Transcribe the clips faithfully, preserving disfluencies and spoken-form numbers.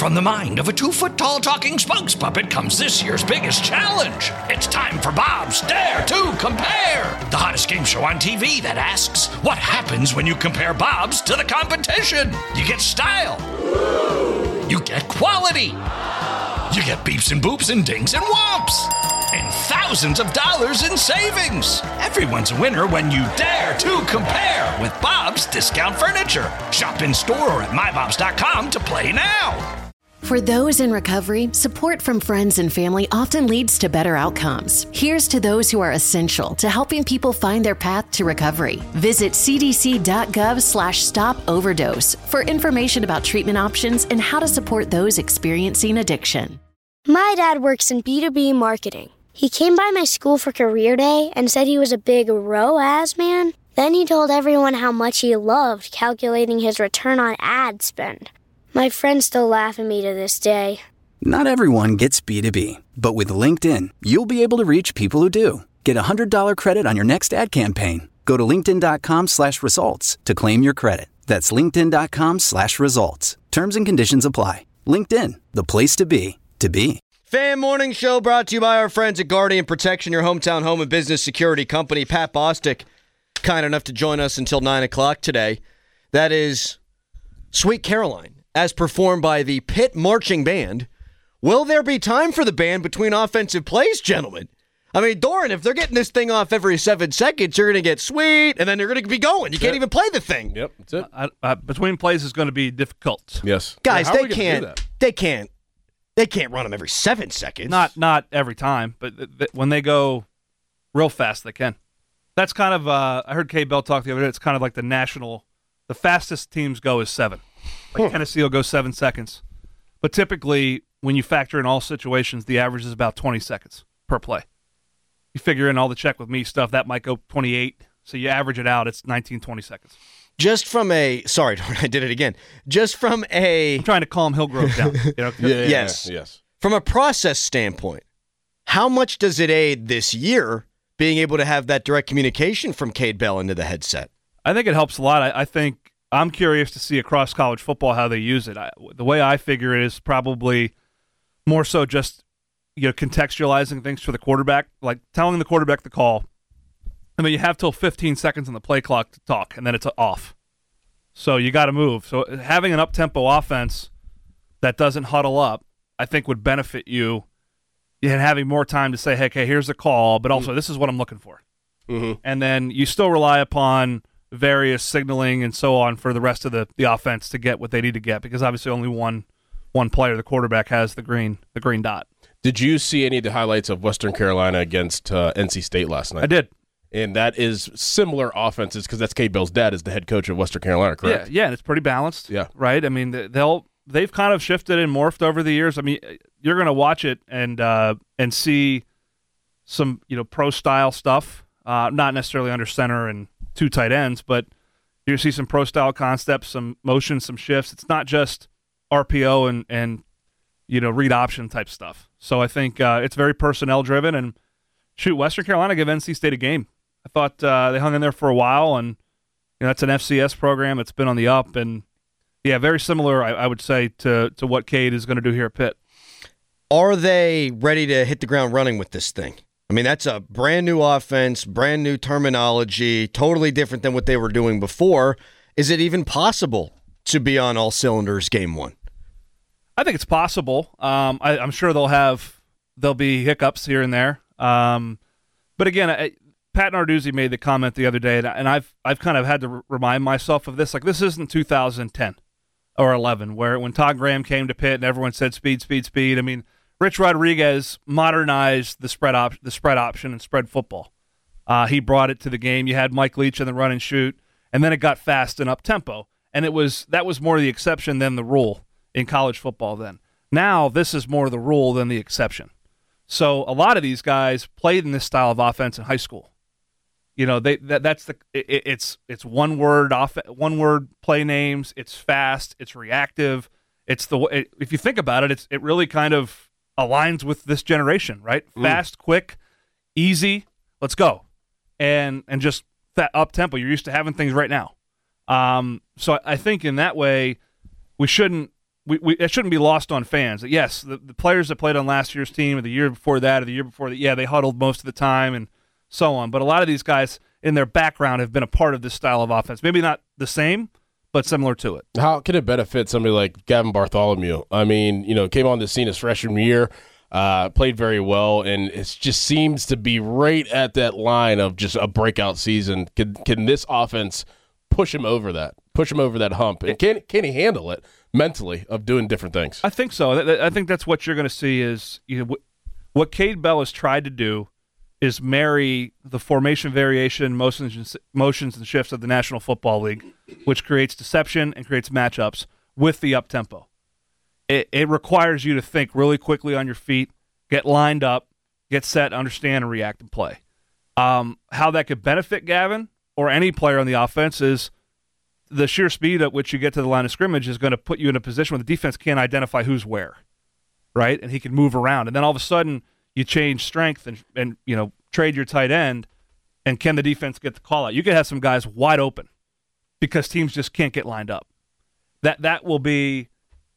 From the mind of a two-foot-tall talking spokes puppet comes this year's biggest challenge. It's time for Bob's Dare to Compare, the hottest game show on T V that asks, what happens when you compare Bob's to the competition? You get style. You get quality. You get beeps and boops and dings and whomps. And thousands of dollars in savings. Everyone's a winner when you dare to compare with Bob's Discount Furniture. Shop in store or at my bobs dot com to play now. For those in recovery, support from friends and family often leads to better outcomes. Here's to those who are essential to helping people find their path to recovery. Visit cdc.gov slash stop overdose for information about treatment options and how to support those experiencing addiction. My dad works in B two B marketing. He came by my school for career day and said he was a big R O A S man. Then he told everyone how much he loved calculating his return on ad spend. My friends still laugh at me to this day. Not everyone gets B two B, but with LinkedIn, you'll be able to reach people who do. Get a one hundred dollars credit on your next ad campaign. Go to linkedin.com slash results to claim your credit. That's linkedin.com slash results. Terms and conditions apply. LinkedIn, the place to be, to be. Fan Morning Show brought to you by our friends at Guardian Protection, your hometown home and business security company. Pat Bostic, kind enough to join us until nine o'clock today. That is Sweet Caroline, as performed by the Pitt Marching Band. Will there be time for the band between offensive plays, gentlemen? I mean, Doran, if they're getting this thing off every seven seconds, you're going to get sweet, and then they're going to be going. You can't even play the thing. Yep, that's it. Uh, uh, between plays is going to be difficult. Yes. Guys, yeah, how are they we gonna do can't. that? They can't. They can't run them every seven seconds. Not not every time, but th- th- when they go real fast, they can. That's kind of, uh, I heard Kay Bell talk the other day, it's kind of like the national, the fastest teams go is seven. Like Tennessee will go seven seconds. But typically, when you factor in all situations, the average is about twenty seconds per play. You figure in all the check with me stuff, that might go twenty-eight. So you average it out, it's nineteen, twenty seconds. Just from a, sorry, I did it again. Just from a, I'm trying to calm Hillgrove down. You know? Yeah, yeah, yes. yes. From a process standpoint, how much does it aid this year being able to have that direct communication from Cade Bell into the headset? I think it helps a lot. I, I think I'm curious to see across college football how they use it. I, the way I figure it is probably more so just, you know, contextualizing things for the quarterback, like telling the quarterback the call. I mean, you have till fifteen seconds on the play clock to talk, and then it's off. So you got to move. So having an up-tempo offense that doesn't huddle up, I think would benefit you in having more time to say, hey, okay, here's the call, but also mm-hmm. this is what I'm looking for. Mm-hmm. And then you still rely upon various signaling and so on for the rest of the, the offense to get what they need to get, because obviously only one one player, the quarterback, has the green the green dot. Did you see any of the highlights of Western Carolina against uh, N C State last night? I did. And that is similar offenses, because that's Cade Bell's dad is the head coach of Western Carolina, correct? Yeah, yeah, and it's pretty balanced. Yeah. Right? I mean, they'll they've kind of shifted and morphed over the years. I mean, you're going to watch it and uh, and see some, you know, pro style stuff, uh, not necessarily under center and two tight ends, but you see some pro style concepts, some motion, some shifts. It's not just R P O and and you know, read option type stuff. So I think uh, it's very personnel driven, and shoot, Western Carolina give N C State a game. I thought uh, they hung in there for a while, and you know, that's an F C S program that's been on the up, and yeah, very similar, I, I would say, to to what Cade is going to do here at Pitt. Are they ready to hit the ground running with this thing? I mean, that's a brand new offense, brand new terminology, totally different than what they were doing before. Is it even possible to be on all cylinders game one? I think it's possible. Um, I, I'm sure they'll have there'll be hiccups here and there. Um, but again, I, Pat Narduzzi made the comment the other day, and, and I've I've kind of had to r- remind myself of this. Like, this isn't two thousand ten or eleven, where when Todd Graham came to Pitt and everyone said speed, speed, speed. I mean, Rich Rodriguez modernized the spread op- the spread option and spread football. Uh, he brought it to the game. You had Mike Leach in the run and shoot, and then it got fast and up tempo, and it was that was more the exception than the rule in college football then. Now this is more the rule than the exception. So a lot of these guys played in this style of offense in high school. You know, they that, that's the it, it's it's one word off one word play names. It's fast. It's reactive. It's the it, if you think about it, it's it really kind of aligns with this generation, right? Mm. Fast, quick, easy. Let's go, and and just that up tempo. You're used to having things right now. Um, so I think in that way, we shouldn't we, we it shouldn't be lost on fans. That yes, the, the players that played on last year's team or the year before that or the year before that, yeah, they huddled most of the time and so on. But a lot of these guys in their background have been a part of this style of offense. Maybe not the same, but similar to it. How can it benefit somebody like Gavin Bartholomew? I mean, you know, came on the scene his freshman year, uh, played very well, and it just seems to be right at that line of just a breakout season. Can, can this offense push him over that, push him over that hump? And can, can he handle it mentally of doing different things? I think so. I think that's what you're going to see is, you know, what Cade Bell has tried to do is marry the formation variation, motions, motions and shifts of the National Football League, which creates deception and creates matchups with the up-tempo. It, it requires you to think really quickly on your feet, get lined up, get set, understand, and react and play. Um, how that could benefit Gavin or any player on the offense is the sheer speed at which you get to the line of scrimmage is going to put you in a position where the defense can't identify who's where, right? And he can move around. And then all of a sudden, you change strength and, and you know, trade your tight end, and can the defense get the call out? You could have some guys wide open because teams just can't get lined up. That that will be,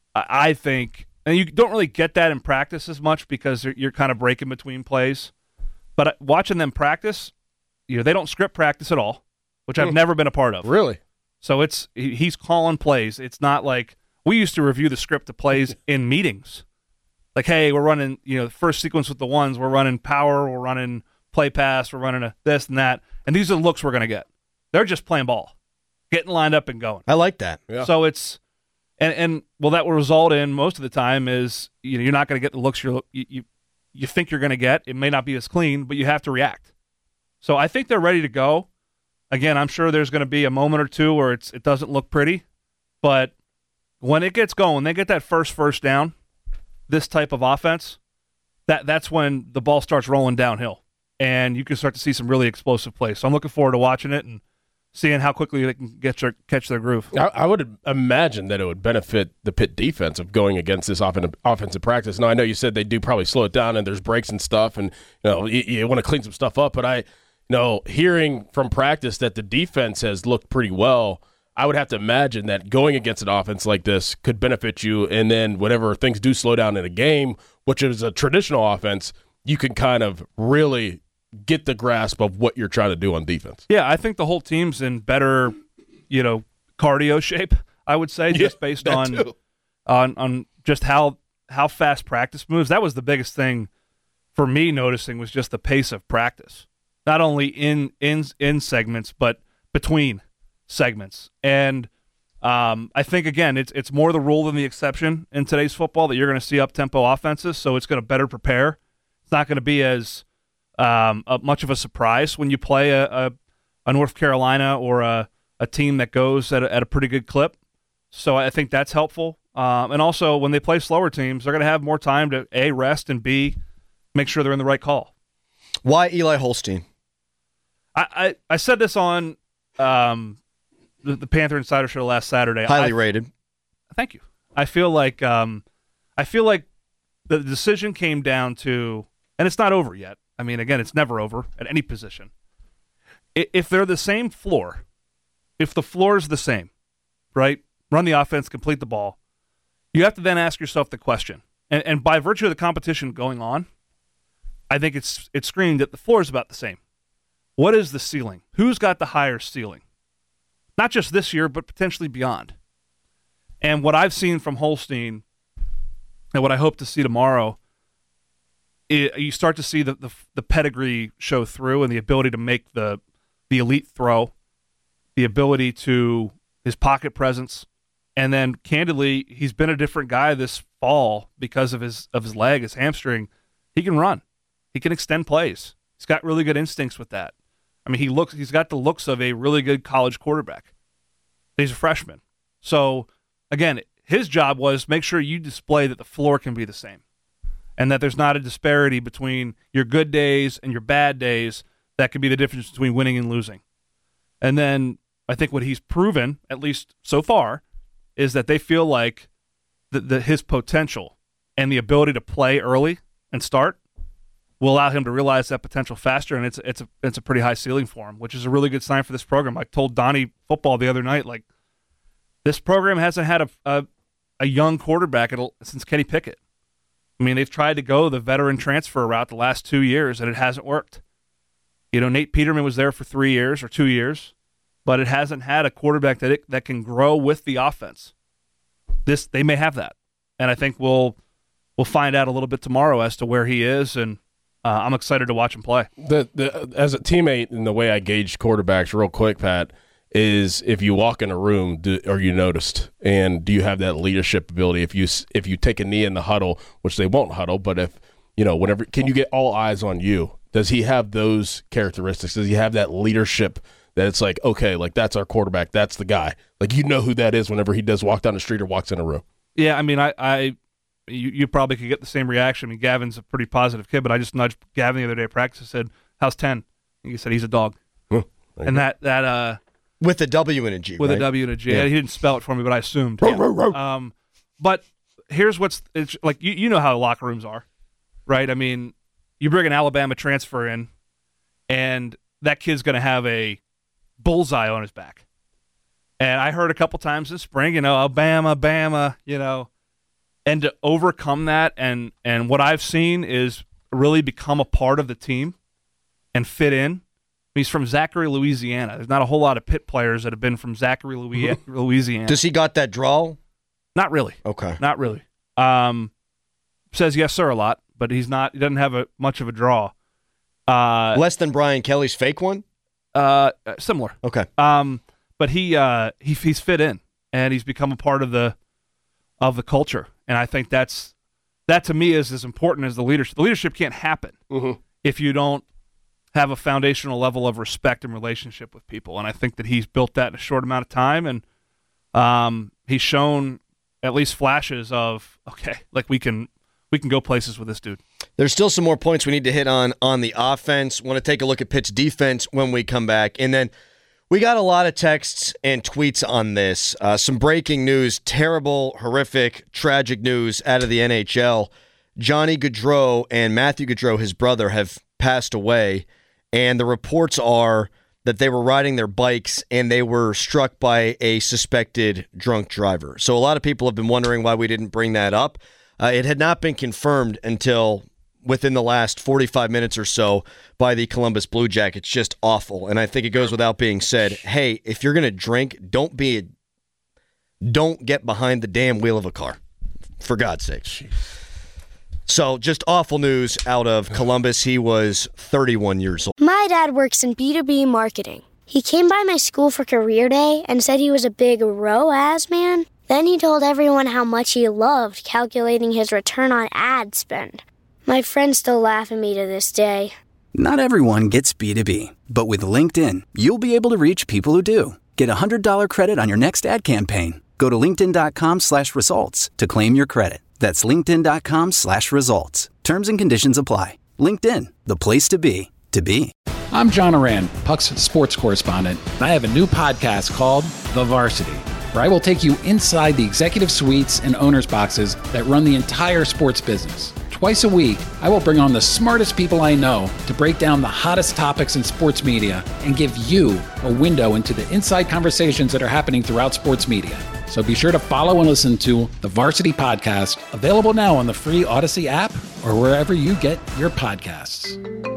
I think, and you don't really get that in practice as much because you're kind of breaking between plays. But watching them practice, you know, they don't script practice at all, which I've mm. never been a part of. Really? So it's he's calling plays. It's not like we used to review the script of plays in meetings. Like, hey, we're running, you know, the first sequence with the ones, we're running power, we're running play pass, we're running a this and that, and these are the looks we're going to get. They're just playing ball, getting lined up and going. I like that. Yeah. So it's, and, and well, that will result in most of the time is, you know, you're not going to get the looks you're, you you, you think you're going to get. It may not be as clean, but you have to react. So I think they're ready to go. Again, I'm sure there's going to be a moment or two where it's it doesn't look pretty, but when it gets going, they get that first first down, this type of offense, that that's when the ball starts rolling downhill, and you can start to see some really explosive plays. So I'm looking forward to watching it and seeing how quickly they can get their, catch their groove. I, I would imagine that it would benefit the Pitt defense of going against this offen- offensive practice. Now, I know you said they do probably slow it down and there's breaks and stuff, and you know you, you want to clean some stuff up, but I, you know, hearing from practice that the defense has looked pretty well, I would have to imagine that going against an offense like this could benefit you, and then whenever things do slow down in a game, which is a traditional offense, you can kind of really get the grasp of what you're trying to do on defense. Yeah, I think the whole team's in better, you know, cardio shape, I would say, just yeah, based on, on on just how how fast practice moves. That was the biggest thing for me noticing was just the pace of practice, not only in in in segments but between segments. And um, I think, again, it's it's more the rule than the exception in today's football that you're going to see up-tempo offenses, so it's going to better prepare. It's not going to be as um, a, much of a surprise when you play a, a, a North Carolina or a, a team that goes at a, at a pretty good clip. So I think that's helpful. Um, and also, when they play slower teams, they're going to have more time to, A, rest, and B, make sure they're in the right call. Why Eli Holstein? I, I, I said this on um, – The, the Panther Insider Show last Saturday. Highly I, rated. Thank you. I feel like um, I feel like the decision came down to, and it's not over yet. I mean, again, it's never over at any position. If they're the same floor, if the floor is the same, right? Run the offense, complete the ball. You have to then ask yourself the question, and, and by virtue of the competition going on, I think it's it's screamed that the floor is about the same. What is the ceiling? Who's got the higher ceiling? Not just this year, but potentially beyond. And what I've seen from Holstein and what I hope to see tomorrow, it, you start to see the, the the pedigree show through and the ability to make the the elite throw, the ability to his pocket presence, and then candidly, he's been a different guy this fall because of his of his leg, his hamstring. He can run. He can extend plays. He's got really good instincts with that. I mean, he looks. He's got the looks of a really good college quarterback. He's a freshman. So, again, his job was make sure you display that the floor can be the same and that there's not a disparity between your good days and your bad days that could be the difference between winning and losing. And then I think what he's proven, at least so far, is that they feel like the, the, his potential and the ability to play early and start will allow him to realize that potential faster, and it's it's a it's a pretty high ceiling for him, which is a really good sign for this program. I told Donnie Football the other night, like, this program hasn't had a, a a young quarterback since Kenny Pickett. I mean, they've tried to go the veteran transfer route the last two years, and it hasn't worked. You know, Nate Peterman was there for three years or two years, but it hasn't had a quarterback that it, that can grow with the offense. This they may have that, and I think we'll we'll find out a little bit tomorrow as to where he is, and uh, I'm excited to watch him play. The, the as a teammate, and the way I gauge quarterbacks, real quick, Pat, is if you walk in a room, do, are you noticed, and do you have that leadership ability? If you if you take a knee in the huddle, which they won't huddle, but if you know, whenever, can you get all eyes on you? Does he have those characteristics? Does he have that leadership that it's like, okay, like that's our quarterback, that's the guy. Like you know who that is whenever he does walk down the street or walks in a room. Yeah, I mean, I, I you, you probably could get the same reaction. I mean, Gavin's a pretty positive kid, but I just nudged Gavin the other day at practice and said, "How's ten?" And he said, "He's a dog." Huh, and that that uh, with a W and a G, with right? a W and a G. Yeah. He didn't spell it for me, but I assumed. Row, row, row. Um, but here's what's it's like. You you know how locker rooms are, right? I mean, you bring an Alabama transfer in, and that kid's going to have a bullseye on his back. And I heard a couple times this spring, you know, Alabama, Bama, you know, and to overcome that, and and what I've seen is really become a part of the team and fit in. He's from Zachary, Louisiana. There's not a whole lot of Pitt players that have been from Zachary, Louisiana. Does he got that drawl? Not really. Okay. Not really. Um, says yes, sir, a lot, but he's not. He doesn't have a much of a draw. Uh, Less than Brian Kelly's fake one? Uh, similar. Okay. Um, but he uh he he's fit in, and he's become a part of the of the culture, and I think that's that to me is as important as the leadership. The leadership can't happen mm-hmm. if you don't have a foundational level of respect and relationship with people, and I think that he's built that in a short amount of time, and um he's shown at least flashes of okay, like we can we can go places with this dude. There's still some more points we need to hit on on the offense. Want to take a look at Pitt's defense when we come back. And then we got a lot of texts and tweets on this. Uh, some breaking news, terrible, horrific, tragic news out of the N H L. Johnny Gaudreau and Matthew Gaudreau, his brother, have passed away. And the reports are that they were riding their bikes and they were struck by a suspected drunk driver. So a lot of people have been wondering why we didn't bring that up. Uh, it had not been confirmed until within the last forty-five minutes or so by the Columbus Blue Jackets. Just awful. And I think it goes without being said, hey, if you're going to drink, don't be a, don't get behind the damn wheel of a car, for God's sake. Jeez. So just awful news out of Columbus. He was thirty-one years old. My dad works in B two B marketing. He came by my school for career day and said he was a big R O A S man. Then he told everyone how much he loved calculating his return on ad spend. My friends still laugh at me to this day. Not everyone gets B two B, but with LinkedIn, you'll be able to reach people who do. Get a one hundred dollars credit on your next ad campaign. Go to linkedin.com slash results to claim your credit. That's linkedin.com slash results. Terms and conditions apply. LinkedIn, the place to be, to be. I'm John Oran, Puck's sports correspondent, and I have a new podcast called The Varsity, where I will take you inside the executive suites and owners' boxes that run the entire sports business. Twice a week, I will bring on the smartest people I know to break down the hottest topics in sports media and give you a window into the inside conversations that are happening throughout sports media. So be sure to follow and listen to The Varsity Podcast, available now on the free Odyssey app or wherever you get your podcasts.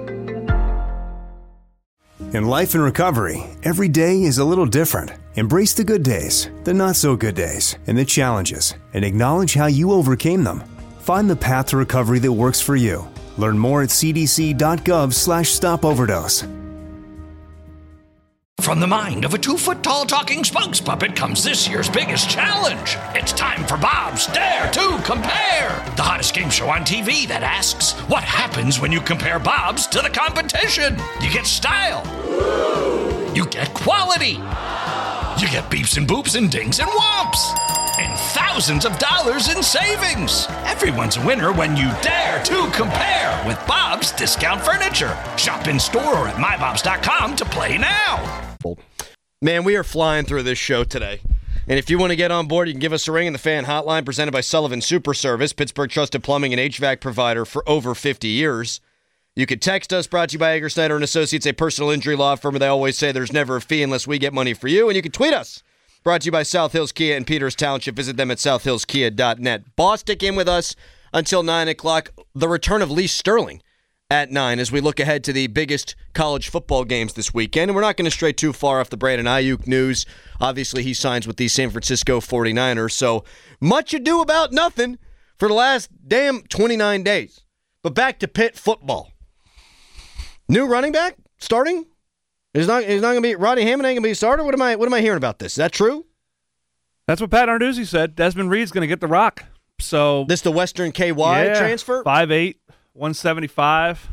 In life and recovery, every day is a little different. Embrace the good days, the not so good days, and the challenges, and acknowledge how you overcame them. Find the path to recovery that works for you. Learn more at cdc.gov slash stop overdose. From the mind of a two-foot-tall talking spokes puppet comes this year's biggest challenge. It's time for Bob's Dare to Compare, the hottest game show on T V that asks, what happens when you compare Bob's to the competition? You get style. You get quality. You get beeps and boops and dings and whomps. And thousands of dollars in savings. Everyone's a winner when you dare to compare with Bob's Discount Furniture. Shop in store or at my bobs dot com to play now. Man, we are flying through this show today. And if you want to get on board, you can give us a ring in the fan hotline presented by Sullivan Super Service, Pittsburgh trusted plumbing and H V A C provider for over fifty years. You could text us, brought to you by Egger Snyder and Associates, a personal injury law firm. They always say there's never a fee unless we get money for you. And you can tweet us Brought to you by South Hills Kia in Peters Township. Visit them at south hills kia dot net. Bostic in with us until nine o'clock. The return of Lee Sterling at nine as we look ahead to the biggest college football games this weekend. And we're not going to stray too far off the Brandon Ayuk news. Obviously, he signs with the San Francisco forty-niners. So much ado about nothing for the last damn twenty-nine days. But back to Pitt football. New running back starting? He's not, he's not going to be, Roddy Hammond ain't going to be a starter? What am I, what am I hearing about this? Is that true? That's what Pat Narduzzi said. Desmond Reed's going to get the rock. So this the Western K Y yeah, transfer? five eight, one seventy-five,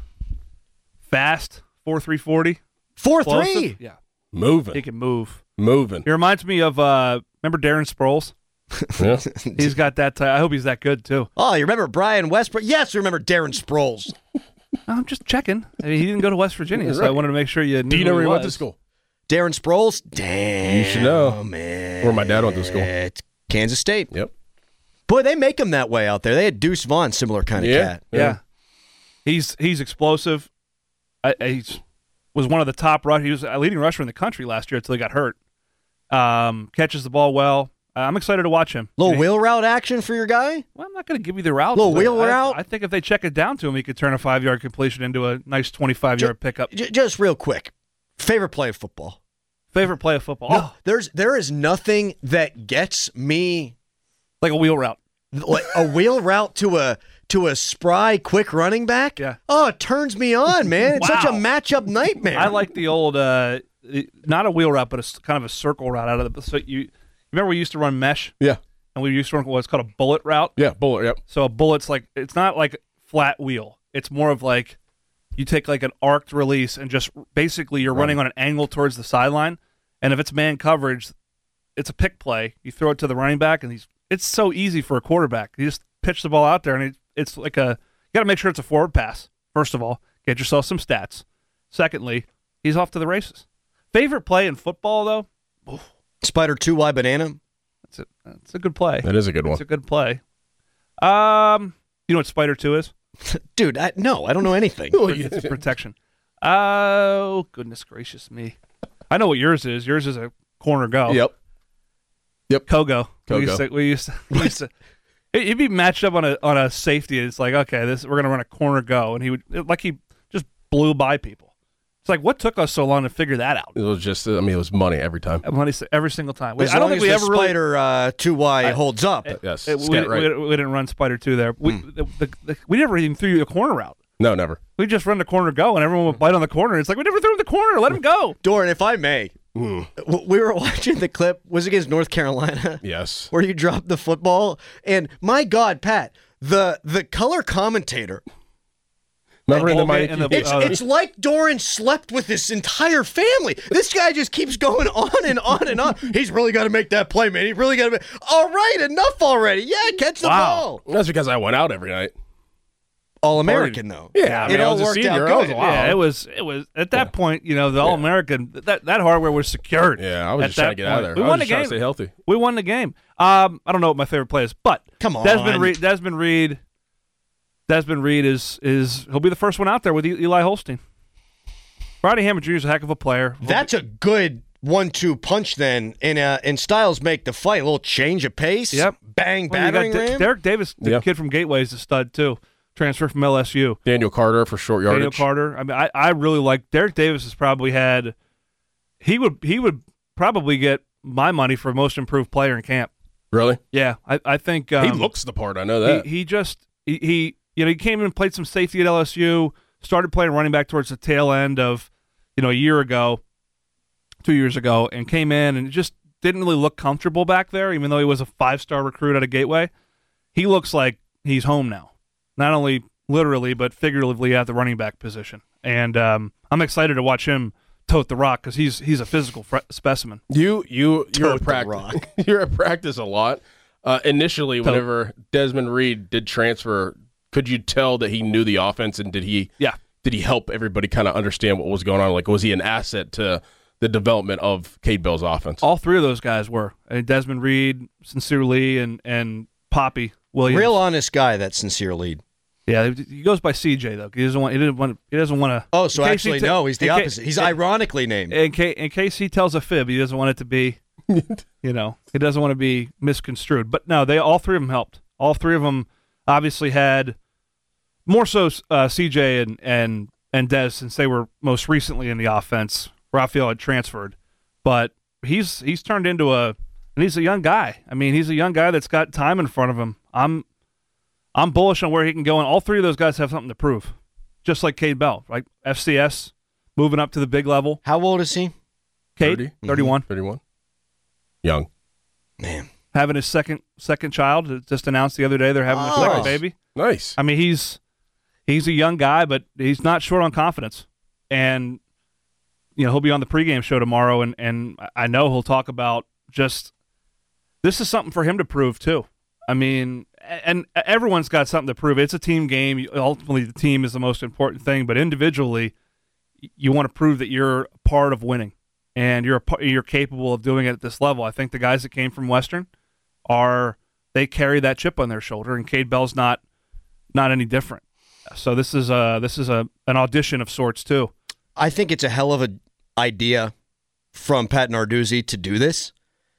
fast, four three forty. four three? Yeah. Moving. He can move. Moving. He reminds me of, uh, remember Darren Sproles? Yeah. He's got that type. I hope he's that good, too. Oh, you remember Brian Westbrook? Yes, you remember Darren Sproles. I'm just checking. I mean, he didn't go to West Virginia, so right. I wanted to make sure you knew Do you know who where he was. went to school? Darren Sproles? Damn. You should know. Man. Where my dad went to school. It's Kansas State. Yep. Boy, they make him that way out there. They had Deuce Vaughn, similar kind of Yeah. cat. Yeah. Yeah. He's he's explosive. I, he was one of the top rush. He was a leading rusher in the country last year until he got hurt. Um, catches the ball well. Uh, I'm excited to watch him. Little I mean, wheel route action for your guy? Well, I'm not going to give you the route. Little wheel I, route? I think if they check it down to him, he could turn a five-yard completion into a nice twenty-five-yard pickup. J- just real quick. Favorite play of football? Favorite play of football? No, Oh, there's there is nothing that gets me like a wheel route. like a wheel route to a to a spry, quick running back. Yeah. Oh, it turns me on, man. It's such a Wow. matchup nightmare. I like the old, uh, not a wheel route, but a s- kind of a circle route out of the. So you remember we used to run mesh, Yeah. and we used to run what's called a bullet route. Yeah. Bullet. Yep. So a bullet's like, it's not like flat wheel. It's more of like you take like an arced release and just basically you're running on an angle towards the sideline. And if it's man coverage, it's a pick play. You throw it to the running back, and he's it's so easy for a quarterback. You just pitch the ball out there, and it, it's like a you got to make sure it's a forward pass. First of all, get yourself some stats. Secondly, he's off to the races. Favorite play in football, though? Oof, Spider two Y banana. that's a that's a good play. That is a good one. It's a good play. Um, you know what Spider Two is? Dude, I, no, I don't know anything. It's protection. Oh, goodness gracious me. I know what yours is. Yours is a corner go. Yep. Yep. Kogo. We Kogo. used to, we used to, we used to it- you'd be matched up on a on a safety. And it's like, okay, this we're gonna run a corner go, and he would like he just blew by people. It's like, what took us so long to figure that out? It was just, I mean, it was money every time. Money every single time. We, As I don't long think as we the ever really. Spider uh, two Y holds up. Yes. it- we, Scat right. we, we didn't run Spider Two there. We the, the, the, we never even threw you a corner route. No, never. We just run the corner go, and everyone would bite on the corner. It's like, we never threw him the corner. Let him go. Doran, if I may, Mm. w- we were watching the clip. Was it against North Carolina? Yes. Where you dropped the football, and my God, Pat, the the color commentator. Remember in the Okay, Miami and the- It's, Uh, it's like Doran slept with his entire family. This guy just keeps going on and on and on. He's really got to make that play, man. He really got to. All right, enough already. Yeah, catch the Wow. ball. That's because I went out every night. All American though. Yeah, I it mean, I all was a worked senior. out I was good. allowed. Yeah, it was. It was at that point. You know, the All American that that hardware was secured. Yeah, I was at just trying that to get out of point. there. We I was won the just trying game. to stay healthy. We won the game. Um, I don't know what my favorite play is, but Come on. Desmond Reed. Desmond Reed. Desmond Reed is is he'll be the first one out there with E- Eli Holstein. Roddy Hammond Junior is a heck of a player. That's a good one-two punch then. And uh, and Styles make the fight a little change of pace. Yep. Bang, Well, you got battering De- ram. Derek Davis, the Yeah. kid from Gateway, is a stud too. Transfer from L S U. Daniel Carter for short yardage. Daniel Carter. I mean, I, I really like Derek Davis. Has probably had he would he would probably get my money for most improved player in camp. Really? Yeah, I I think um, he looks the part. I know that. He, he just he, he you know he came in and played some safety at L S U. Started playing running back towards the tail end of you know a year ago, two years ago, and came in and just didn't really look comfortable back there. Even though he was a five star recruit at a Gateway, he looks like he's home now. Not only literally, but figuratively at the running back position. And um, I'm excited to watch him tote the rock because he's he's a physical fre- specimen. You you you're Tote at the practice. rock. You're at practice a lot. Uh, initially, Tote. whenever Desmond Reed did transfer, could you tell that he knew the offense and did he Yeah. did he help everybody kind of understand what was going on? Like, was he an asset to the development of Cade Bell's offense? All three of those guys were. I mean, Desmond Reed, Sincere Lee, and, and Poppy Williams. Real honest guy, that Sincere Lead. Yeah, he goes by C J though. He doesn't want. He didn't want. He doesn't want to. Oh, so in case he actually, ta- no, he's the in ca- opposite. He's in- ironically named. In case, in case he tells a fib, he doesn't want it to be You know, he doesn't want to be misconstrued. But no, they all three of them helped. All three of them obviously had more so uh, C J and and and Dez, since they were most recently in the offense. Raphael had transferred, but he's he's turned into a and he's a young guy. I mean, he's a young guy that's got time in front of him. I'm I'm bullish on where he can go, and all three of those guys have something to prove, just like Cade Bell, right? F C S moving up to the big level. How old is he? Cade, thirty? thirty-one. thirty-one. Young. Man. Having his second second child. Just announced the other day they're having Oh. a second baby. Nice. I mean, he's he's a young guy, but he's not short on confidence. And, you know, he'll be on the pregame show tomorrow, and, and I know he'll talk about just this is something for him to prove, too. I mean, and everyone's got something to prove. It's a team game. Ultimately, the team is the most important thing, but individually, you want to prove that you're part of winning. And you're a, you're capable of doing it at this level. I think the guys that came from Western are they carry that chip on their shoulder, and Cade Bell's not not any different. So this is a this is a an audition of sorts too. I think it's a hell of an idea from Pat Narduzzi to do this.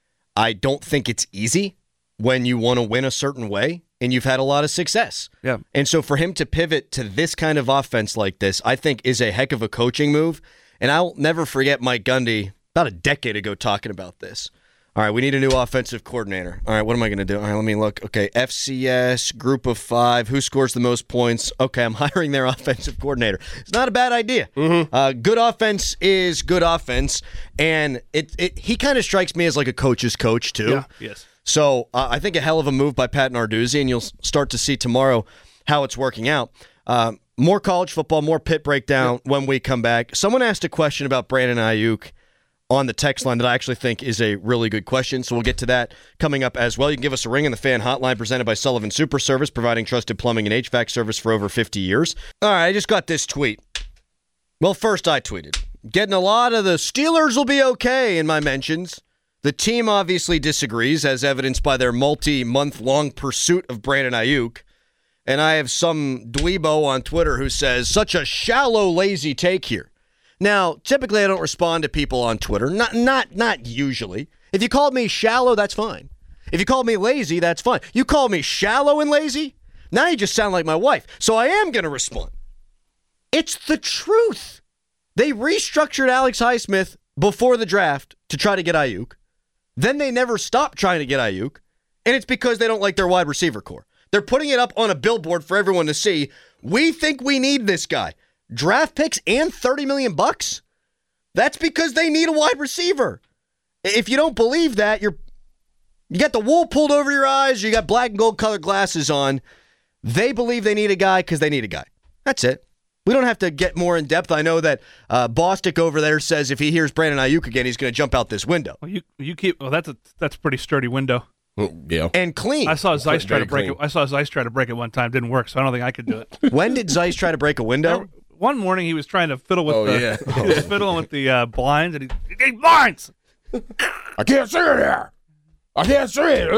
I don't think it's easy when you want to win a certain way and you've had a lot of success. Yeah. And so for him to pivot to this kind of offense like this, I think is a heck of a coaching move. And I'll never forget Mike Gundy about a decade ago talking about this. All right, we need a new offensive coordinator. All right, what am I going to do? All right, let me look. Okay, F C S, group of five. Who scores the most points? Okay, I'm hiring their offensive coordinator. It's not a bad idea. Mm-hmm. Uh, good offense is good offense. And it, it he kind of strikes me as like a coach's coach, too. Yeah. Yes. So uh, I think a hell of a move by Pat Narduzzi, and you'll start to see tomorrow how it's working out. Uh, more college football, more Pitt breakdown yep. when we come back. Someone asked a question about Brandon Ayuk on the text line that I actually think is a really good question, so we'll get to that coming up as well. You can give us a ring on the Fan Hotline presented by Sullivan Super Service, providing trusted plumbing and H V A C service for over fifty years. All right, I just got this tweet. Well, first I tweeted, getting a lot of the Steelers will be okay in my mentions. The team obviously disagrees, as evidenced by their multi-month-long pursuit of Brandon Ayuk. And I have some dweebo on Twitter who says, such a shallow, lazy take here. Now, typically I don't respond to people on Twitter. Not not, not usually. If you called me shallow, that's fine. If you called me lazy, that's fine. You call me shallow and lazy? Now you just sound like my wife. So I am going to respond. It's the truth. They restructured Alex Highsmith before the draft to try to get Ayuk. Then they never stopped trying to get Ayuk. And it's because they don't like their wide receiver core. They're putting it up on a billboard for everyone to see. We think we need this guy. Draft picks and thirty million bucks? That's because they need a wide receiver. If you don't believe that, you're you got the wool pulled over your eyes, you got black and gold colored glasses on. They believe they need a guy because they need a guy. That's it. We don't have to get more in depth. I know that uh, Bostic over there says if he hears Brandon Ayuk again, he's going to jump out this window. Well, you you keep well. That's a that's a pretty sturdy window. Yeah, and clean. I saw Zeiss try to break clean. it. I saw Zeiss try to break it one time. Didn't work, so I don't think I could do it. When did Zeiss try to break a window? One morning he was trying to fiddle with Oh, the yeah. he was fiddling with the uh, blinds, and he, he blinds. I can't see it here. I can't see it.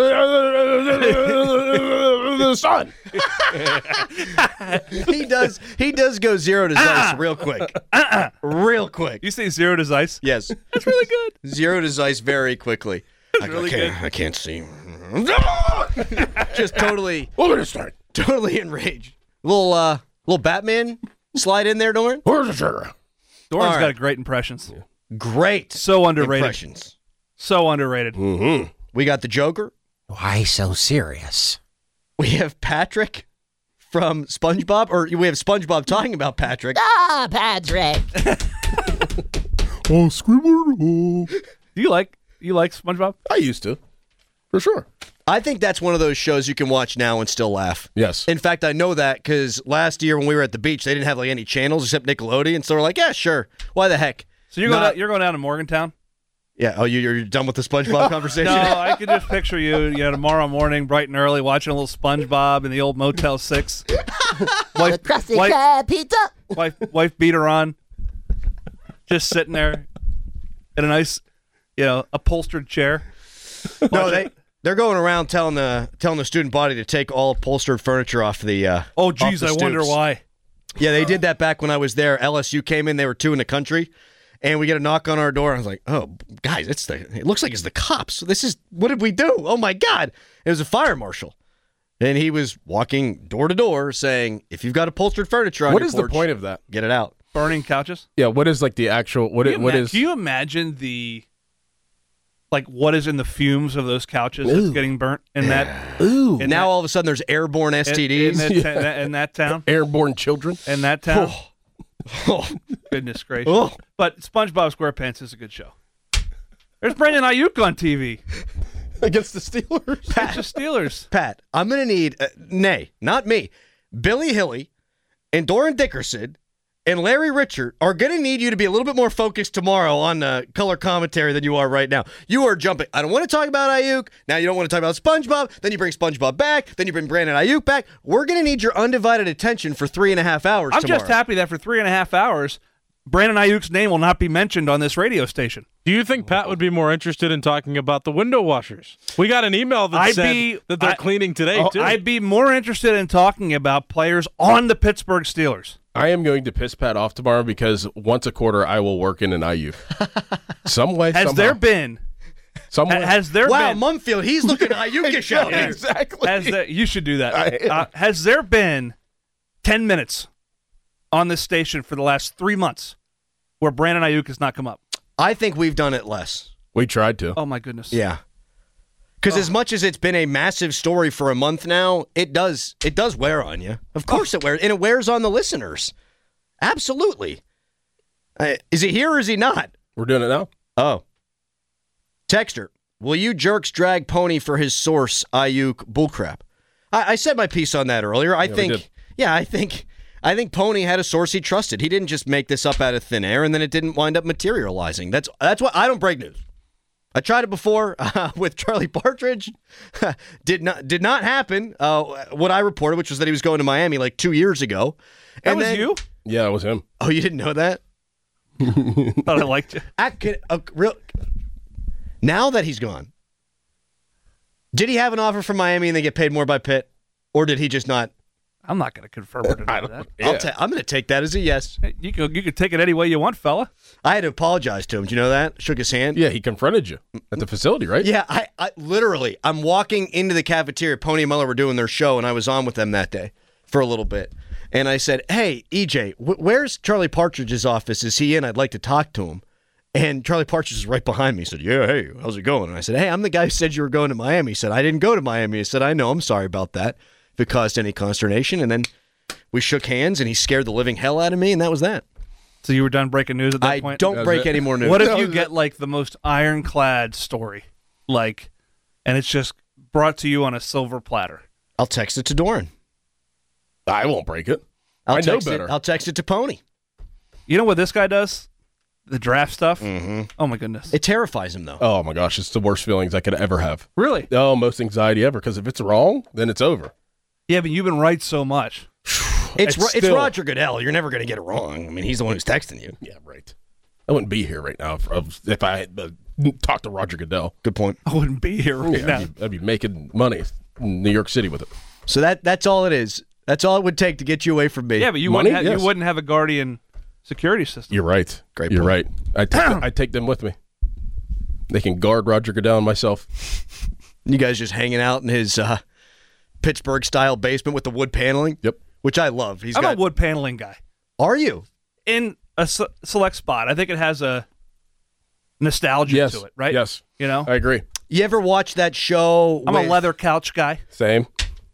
The sun. he does. He does go zero to Zeiss Uh-uh. real quick. Uh-uh. Real quick. You say zero to Zeiss? Yes, That's really good. zero to Zeiss very quickly. I, really I can't, good. I can't see. Just totally, Look at this thing. totally enraged. Little, uh, little Batman slide in there, Doran. Where's the sugar? Doran's All right. got great impressions. Great. So underrated. Impressions. So underrated. Mm-hmm. We got the Joker. Why so serious? We have Patrick from SpongeBob, or we have SpongeBob talking about Patrick. Ah, Patrick. Oh, Squidward. Oh. Do you like you like SpongeBob? I used to, for sure. I think that's one of those shows you can watch now and still laugh. Yes. In fact, I know that because last year when we were at the beach, they didn't have like any channels except Nickelodeon, so we're like, yeah, sure. Why the heck? So you're going Not- down, you're going down to Morgantown? Yeah. Oh, you, you're done with the SpongeBob conversation? No, I could just picture you, you know, tomorrow morning, bright and early, watching a little SpongeBob in the old Motel Six. wife, The Krusty wife, Krab pizza. wife, wife beater on, just sitting there in a nice, you know, upholstered chair. No, they they're going around telling the telling the student body to take all upholstered furniture off the. Uh, Oh, off geez, the I wonder stoops. why. Yeah, they did that back when I was there. L S U came in; they were two in the country, and we get a knock on our door. I was like, oh, guys, it's the. It looks like it's the cops. This is, what did we do? Oh, my God. It was a fire marshal. And he was walking door to door saying, if you've got upholstered furniture on What your is porch, the point of that? get it out. Burning couches? Yeah, what is like the actual, what, Can it, you what ima- is? Can you imagine the, like, what is in the fumes of those couches that's getting burnt in that? Ooh. in Now that- all of a sudden there's airborne S T Ds. In, in, that, in that town? Airborne children? In that town? Oh. Goodness gracious. Oh. But SpongeBob SquarePants is a good show. There's Brandon Ayuk on T V. Against the Steelers? It's the Steelers. Pat, I'm going to need, uh, nay, not me, Billy Hilly and Doran Dickerson and Larry Richard are going to need you to be a little bit more focused tomorrow on uh, color commentary than you are right now. You are jumping. I don't want to talk about Ayuk. Now you don't want to talk about SpongeBob. Then you bring SpongeBob back. Then you bring Brandon Ayuk back. We're going to need your undivided attention for three and a half hours I'm tomorrow. just happy that for three and a half hours, Brandon Ayuk's name will not be mentioned on this radio station. Do you think Pat would be more interested in talking about the window washers? We got an email that I'd said be, that they're I, cleaning today, oh, too. I'd be more interested in talking about players on the Pittsburgh Steelers. I am going to piss Pat off tomorrow because once a quarter I will work in an I U. Some way, Has somehow. there been? Some ha- way. has there wow, been? Mumfield, he's looking Ayukish out here. Exactly. Has there, you should do that. I am. Uh, has there been ten minutes on this station for the last three months where Brandon Ayuk has not come up? I think we've done it less. We tried to. Oh, my goodness. Yeah. Because as much as it's been a massive story for a month now, it does it does wear on you. Of course it wears, and it wears on the listeners. Absolutely. Uh, is he here or is he not? We're doing it now. Oh. Texter, will you jerks drag Pony for his source, Ayuk bullcrap? I, I said my piece on that earlier. I Yeah, we think, did. yeah, I think, I think Pony had a source he trusted. He didn't just make this up out of thin air, and then it didn't wind up materializing. That's that's what I don't break news. I tried it before uh, with Charlie Partridge. did not did not happen. Uh, what I reported, which was that he was going to Miami like two years ago. That And was then- you? Yeah, it was him. Oh, you didn't know that? Thought I liked you. I could, uh, real, now that he's gone, did he have an offer from Miami and they get paid more by Pitt? Or did he just not? I'm not going to confirm or deny that. I'll ta- I'm going to take that as a yes. Hey, You could, you could take it any way you want, fella. I had to apologize to him. Do you know that? Shook his hand. Yeah, he confronted you at the facility, right? Yeah, I, I literally, I'm walking into the cafeteria. Pony and Muller were doing their show, and I was on with them that day for a little bit. And I said, hey, E J, wh- where's Charlie Partridge's office? Is he in? I'd like to talk to him. And Charlie Partridge is right behind me. He said, yeah, hey, how's it going? And I said, hey, I'm the guy who said you were going to Miami. He said, I didn't go to Miami. He said, I know, I'm sorry about that. If it caused any consternation. And then we shook hands, and he scared the living hell out of me, and that was that. So you were done breaking news at that I point? don't That was break it. any more news. What if That you was get it. like the most ironclad story, like, and it's just brought to you on a silver platter? I'll text it to Doran. I won't break it. I'll I know text better. It, I'll text it to Pony. You know what this guy does? The draft stuff? Mm-hmm. Oh, my goodness. It terrifies him, though. Oh, my gosh. It's the worst feelings I could ever have. Really? Oh, most anxiety ever. Because if it's wrong, then it's over. Yeah, but you've been right so much. It's It's Ro- it's still- Roger Goodell. You're never going to get it wrong. I mean, he's the one who's texting you. Yeah, right. I wouldn't be here right now if, if I had uh, talked to Roger Goodell. Good point. I wouldn't be here right Yeah, now. I'd, be, I'd be making money in New York City with it. So that that's all it is. That's all it would take to get you away from me. Yeah, but you Money? wouldn't, have, Yes. you wouldn't have a Guardian security system. You're right. Great You're point. right. I take, them, I take them with me. They can guard Roger Goodell and myself. You guys just hanging out in his uh, Pittsburgh-style basement with the wood paneling. Yep. Which I love. He's I'm got. a wood paneling guy. Are you? In a se- select spot, I think it has a nostalgia Yes. to it, right? Yes. You know? I agree. You ever watch that show? I'm with- a leather couch guy. Same.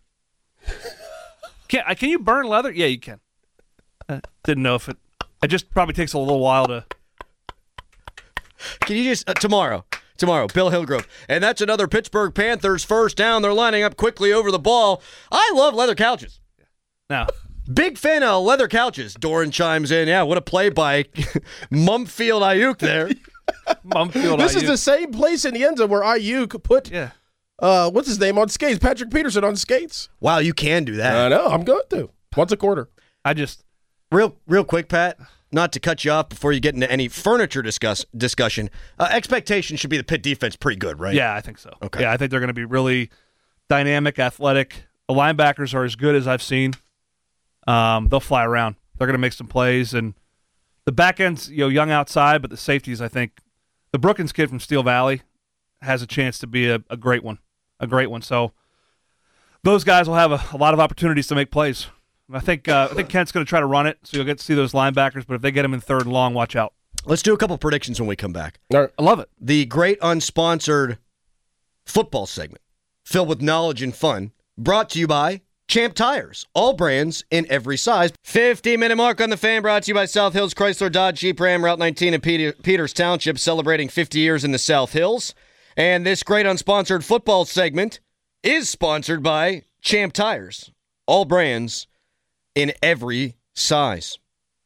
Can, I- can you burn leather? Yeah, you can. Uh, didn't know if it. It just probably takes a little while to. Can you just uh, tomorrow? Tomorrow, Bill Hillgrove. And that's another Pittsburgh Panthers first down. They're lining up quickly over the ball. I love leather couches. Now, Big fan of leather couches. Doran chimes in. Yeah, what a play by Mumfield Ayuk there. Mumfield. This is Ayuk. the same place in the end zone where Ayuk put, Yeah. uh, what's his name, on skates? Patrick Peterson on skates. Wow, you can do that. I know. I'm going to. Once a quarter. I just. Real, real quick, Pat. Not to cut you off before you get into any furniture discuss discussion. Uh, expectation should be the Pitt defense pretty good, right? Yeah, I think so. Okay. Yeah, I think they're going to be really dynamic, athletic. The linebackers are as good as I've seen. Um, they'll fly around. They're going to make some plays, and the back end's you know young outside, but the safeties, I think, the Brookins kid from Steel Valley has a chance to be a, a great one, a great one. So those guys will have a, a lot of opportunities to make plays. I think uh, I think Kent's going to try to run it, so you'll get to see those linebackers. But if they get him in third and long, watch out. Let's do a couple predictions when we come back. All right. I love it. The great unsponsored football segment, filled with knowledge and fun, brought to you by Champ Tires, all brands in every size. fifty-minute mark on the Fan, brought to you by South Hills Chrysler Dodge Jeep Ram, Route nineteen in Peter- Peters Township, celebrating fifty years in the South Hills. And this great unsponsored football segment is sponsored by Champ Tires, all brands in every size.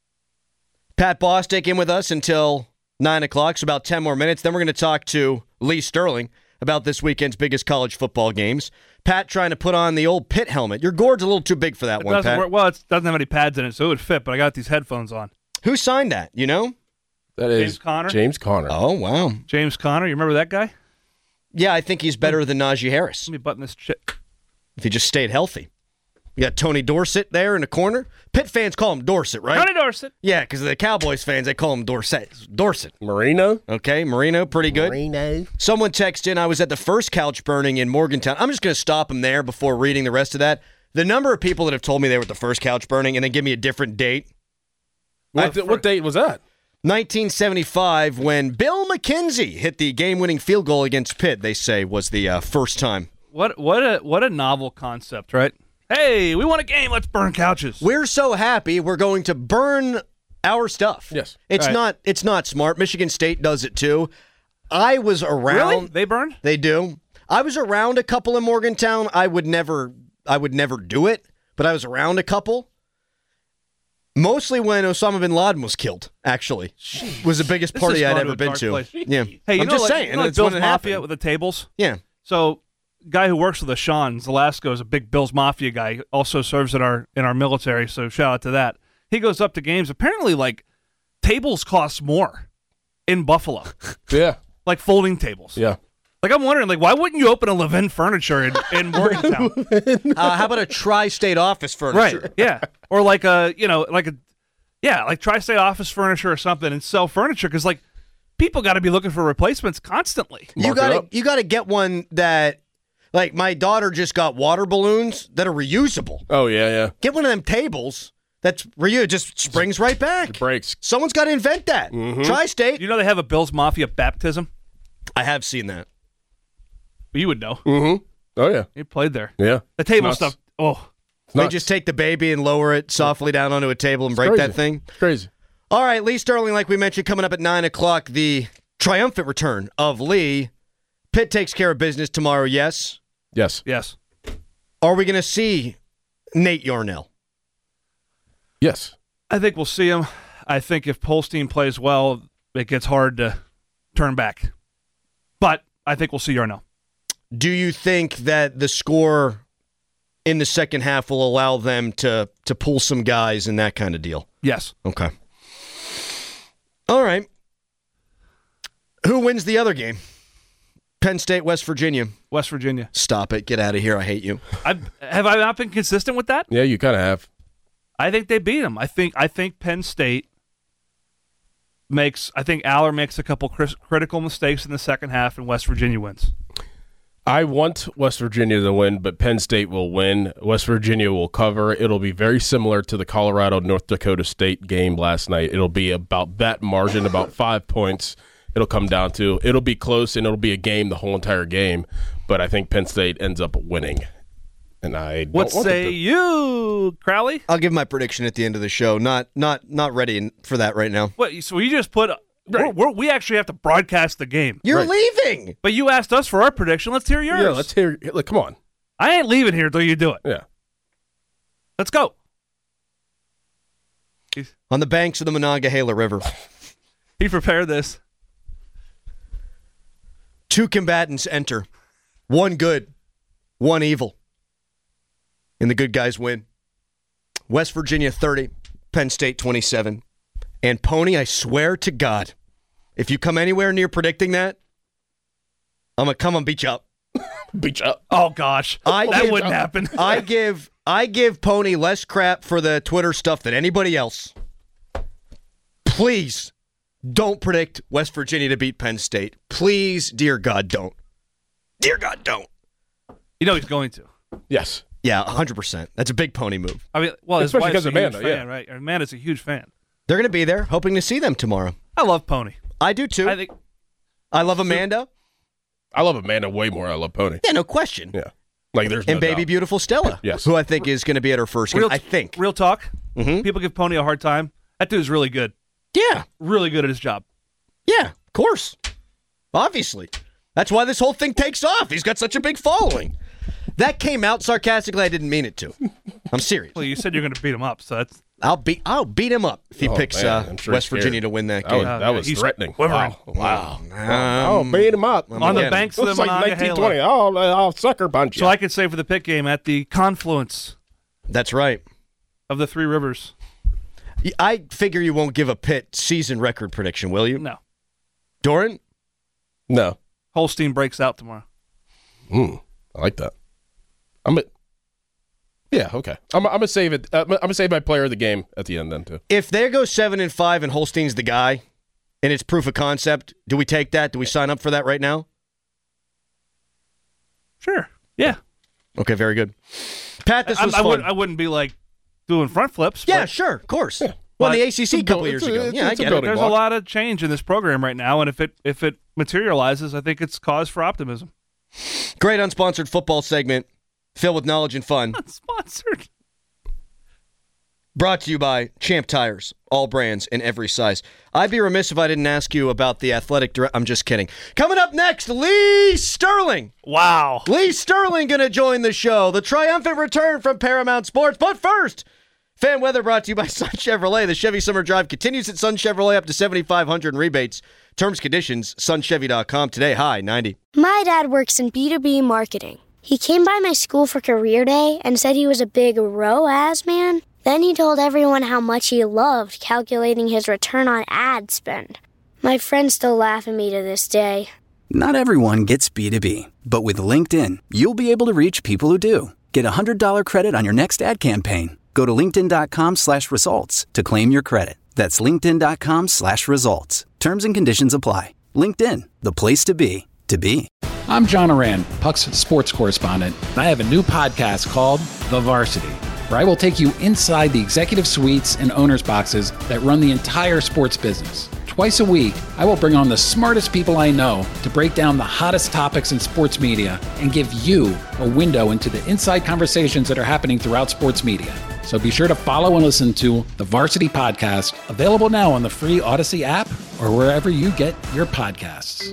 Pat Bostic in with us until nine o'clock, so about ten more minutes. Then we're going to talk to Lee Sterling about this weekend's biggest college football games. Pat trying to put on the old Pitt helmet. Your gourd's a little too big for that it one, Pat. Work. Well, it doesn't have any pads in it, so it would fit, but I got these headphones on. Who signed that, you know? That is James Conner. James Conner. Oh, wow. James Conner, you remember that guy? Yeah, I think he's better than Najee Harris. Let me button this shit. If he just stayed healthy. You got Tony Dorsett there in the corner. Pitt fans call him Dorsett, right? Tony Dorsett. Yeah, because the Cowboys fans, they call him Dorsett. Dorsett. Marino. Okay, Marino, pretty good. Marino. Someone Someone texted in, I was at the first couch burning in Morgantown. I'm just going to stop him there before reading the rest of that. The number of people that have told me they were at the first couch burning and then give me a different date. What, I, what date was that? nineteen seventy-five, when Bill McKenzie hit the game-winning field goal against Pitt, they say, was the uh, first time. What what a what a novel concept, right? Hey, we won a game. Let's burn couches. We're so happy we're going to burn our stuff. Yes. It's Right. not it's not smart. Michigan State does it too. I was around. Really? They burn? They do. I was around a couple in Morgantown. I would never I would never do it, but I was around a couple. Mostly when Osama bin Laden was killed, actually. Was the biggest This party has I'd gone ever to a been dark to. place. Yeah. Hey, you I'm know, just like, saying. you know, like that's Bill's when it Mafia happened. with the tables? Yeah. So, guy who works with the Sean Zelasco is a big Bill's Mafia guy. Also serves in our in our military. So shout out to that. He goes up to games. Apparently, like tables cost more in Buffalo, Yeah. like folding tables. Yeah. Like I'm wondering, like why wouldn't you open a Levin Furniture in, in Morgantown? Uh, how about a tri-state office furniture? Right. Yeah. Or like a you know like a yeah like tri-state office furniture or something and sell furniture because like people got to be looking for replacements constantly. You Mark it gotta up. you gotta get one that, like, my daughter just got water balloons that are reusable. Oh, yeah, yeah. Get one of them tables that's reusable, just springs right back. It breaks. Someone's got to invent that. Mm-hmm. Tri-state. You know they have a Bill's Mafia baptism. I have seen that. You would know. Mm-hmm. Oh, yeah. You played there. Yeah. The table Nuts. stuff. Oh, They Nuts. just take the baby and lower it softly down onto a table and It's break crazy. that thing. It's crazy. All right, Lee Sterling, like we mentioned, coming up at nine o'clock, the triumphant return of Lee. Pitt takes care of business tomorrow, yes. Yes. yes. Are we going to see Nate Yarnell? Yes. I think we'll see him. I think if Polstein plays well, it gets hard to turn back. But I think we'll see Yarnell. Do you think that the score in the second half will allow them to to pull some guys and that kind of deal? Yes. Okay. All right. Who wins the other game? Penn State, West Virginia. West Virginia. Stop it. Get out of here. I hate you. I've, have I not been consistent with that? Yeah, you kind of have. I think they beat them. I think I think Penn State makes. I think Aller makes a couple cris- critical mistakes in the second half, and West Virginia wins. I want West Virginia to win, but Penn State will win. West Virginia will cover. It'll be very similar to the Colorado-North Dakota State game last night. It'll be about that margin, about five points. It'll come down to. It'll be close, and it'll be a game the whole entire game. But I think Penn State ends up winning. And I don't What want say them to. you, Crowley? I'll give my prediction at the end of the show. Not not not ready in- for that right now. What? So you just put. We're, we're, we actually have to broadcast the game. You're Right. leaving. But you asked us for our prediction. Let's hear yours. Yeah, let's hear. Look, come on. I ain't leaving here until you do it. Yeah. Let's go. On the banks of the Monongahela River, He prepared this. two combatants enter. One good, one evil. And the good guys win. West Virginia thirty, Penn State twenty-seven. And Pony, I swear to God, if you come anywhere near predicting that, I'm going to come and beat you up. Beat you up. Oh gosh, I that give- wouldn't happen. I give I give Pony less crap for the Twitter stuff than anybody else. please don't predict West Virginia to beat Penn State. Please, dear God, don't. Dear God, don't. You know he's going to. Yes. Yeah, one hundred percent. That's a big pony move. I mean, well, his Especially wife's a because huge Amanda, fan, yeah. right? Amanda's a huge fan. They're going to be there, hoping to see them tomorrow. I love Pony. I do, too. I think I love Amanda. I love Amanda way more than I love Pony. Yeah, no question. Yeah. Like, there's And no baby doubt. beautiful Stella, Yes. who I think is going to be at her first game, real, I think. Real talk. Mhm. People give Pony a hard time. That dude's really good. Yeah. Really good at his job. Yeah, of course. Obviously. That's why this whole thing takes off. He's got such a big following. That came out sarcastically. I didn't mean it to. I'm serious. Well, you said you're going to beat him up, so that's. I'll beat I'll beat him up if he Oh, picks man, uh, I'm sure West he's Virginia scared. to win that That game. was, that Oh, was he's threatening. quivering. Wow. Wow. oh, beat him up. I'm On the again. banks of the Looks like Monongahela. nineteen twenty. Oh, I'll sucker punch you. So I could say for the pit game at the confluence That's right. of the three rivers. I figure you won't give a Pitt season record prediction, will you? No. Doran? No. Holstein breaks out tomorrow. Mm, I like that. I'm a, yeah, okay. I'm, I'm gonna save it. Uh, I'm gonna save my player of the game at the end then too. If they go seven and five and Holstein's the guy, and it's proof of concept, do we take that? Do we sign up for that right now? Sure. Yeah. Okay, very good. Pat, this I, was I, fun. would, I wouldn't be like doing front flips. yeah, but, sure, of course. Yeah. Well, But the A C C a couple years it's a- ago. it's- yeah, it's a I get building it. There's block. a lot of change in this program right now, and if it if it materializes, I think it's cause for optimism. Great unsponsored football segment filled with knowledge and fun. Sponsored. Brought to you by Champ Tires, all brands in every size. I'd be remiss if I didn't ask you about the athletic director. I'm just kidding. Coming up next, Lee Sterling. Wow. Lee Sterling going to join the show. The triumphant return from Paramount Sports. But first, fan weather brought to you by Sun Chevrolet. The Chevy Summer Drive continues at Sun Chevrolet up to seventy-five hundred in rebates. Terms, conditions, sun chevy dot com. Today, high ninety. My dad works in B two B marketing. He came by my school for career day and said he was a big R O A S man. Then he told everyone how much he loved calculating his return on ad spend. My friends still laugh at me to this day. Not everyone gets B two B, but with LinkedIn, you'll be able to reach people who do. Get a one hundred dollars credit on your next ad campaign. Go to linkedin.com slash results to claim your credit. That's linkedin.com slash results. Terms and conditions apply. LinkedIn, the place to be, to be. I'm John Oran, Puck's sports correspondent, and I have a new podcast called The Varsity, where I will take you inside the executive suites and owners' boxes that run the entire sports business. Twice a week, I will bring on the smartest people I know to break down the hottest topics in sports media and give you a window into the inside conversations that are happening throughout sports media. So be sure to follow and listen to The Varsity Podcast, available now on the free Odyssey app or wherever you get your podcasts.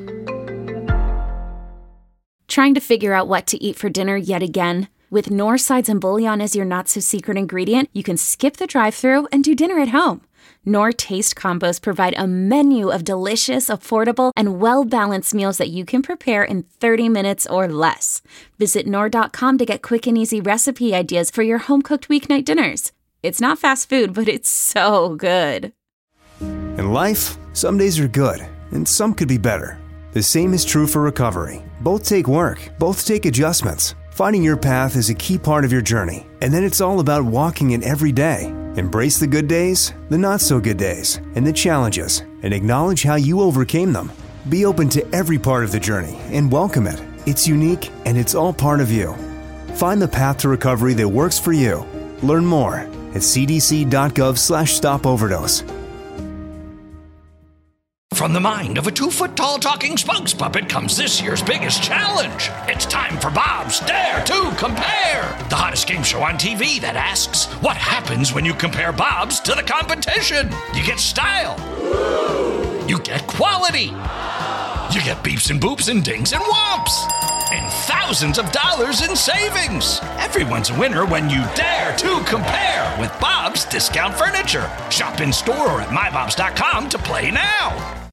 Trying to figure out what to eat for dinner yet again? With Knorr Sides and Bouillon as your not-so-secret ingredient, you can skip the drive-thru and do dinner at home. Knorr Taste Combos provide a menu of delicious, affordable, and well-balanced meals that you can prepare in thirty minutes or less. Visit Knorr dot com to get quick and easy recipe ideas for your home-cooked weeknight dinners. It's not fast food, but it's so good. In life, some days are good, and some could be better. The same is true for recovery. Both take work, both take adjustments. Finding your path is a key part of your journey, and then it's all about walking it every day. Embrace the good days, the not so good days, and the challenges, and acknowledge how you overcame them. Be open to every part of the journey and welcome it. It's unique, and it's all part of you. Find the path to recovery that works for you. Learn more at cdc.gov slash stop overdose. From the mind of a two-foot-tall talking spokes puppet comes this year's biggest challenge. It's time for Bob's Dare to Compare, the hottest game show on T V that asks, what happens when you compare Bob's to the competition? You get style. You get quality. You get beeps and boops and dings and whomps. And thousands of dollars in savings. Everyone's a winner when you dare to compare with Bob's Discount Furniture. Shop in store or at my bobs dot com to play now.